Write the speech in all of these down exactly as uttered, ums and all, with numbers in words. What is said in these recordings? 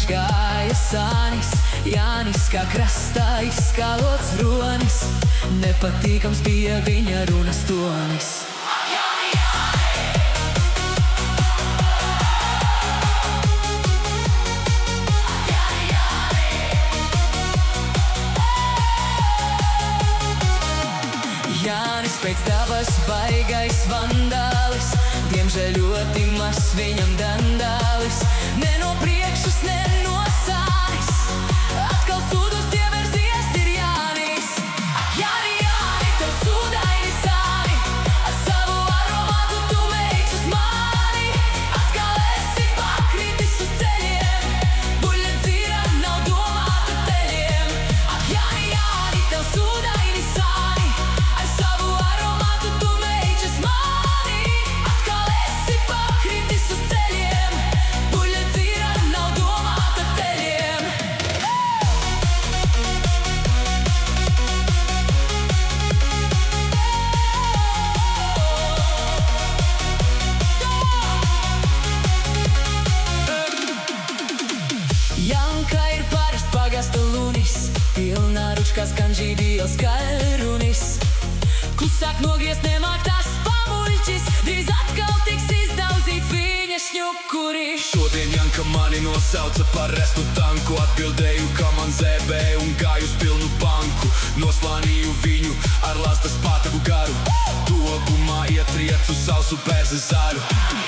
Viņš gāja sānis, Jānis kā krastā izskalots ronis, nepatīkams bija viņa runas tonis. Jānis pēc dabas baigais vandālis, diemžēl ļoti mazs viņam dandālis, ne no priekšas, ne no sānis, atkal sūdos ieverzies ir Jānis. Jāni, Jāni, tev sūdaini sāni, ar savu aromātu tu meikšas mani, atkal esi pakritis uz ceļiem, buļļa dzīra nav domāta teļiem. Jāni, Jāni, tev sūdaini sāni, savu aromātu tu meikšas mani, atkal esi pakritis uz ceļiem, buļļa dzīra nav domāta teļiem. Janka ir parasts pagasta lunis, pilnā ručkā skan žīdījals kaļrunis. Klusāk nogriezt nemāk tās pamuļķis, drīz atkal tiks izdauzīts viņa šņukuris. Šodien Janka mani nosauca par restu tanku, atbildēju, ka man zēbē un gāju uz pilnu banku. Noslānīju viņu ar lastas pātagu garu, topumā ietriecu sausu bērza zaru.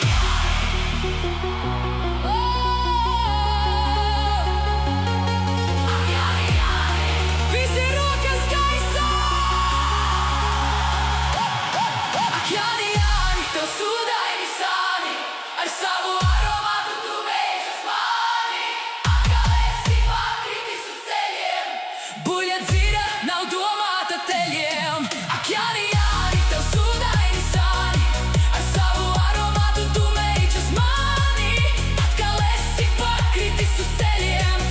Visi rokas gaisā! Jāni, Jāni, tev sūdaini sāni, ar savu aromātu tu meikšas mani, atkal esi pakritis uz ceļiem, buļļa dzīra nav domāta teļiem. Jāni, Jāni, tev sūdaini sāni, ar savu aromātu tu meikšas mani, atkal esi pakritis uz ceļiem,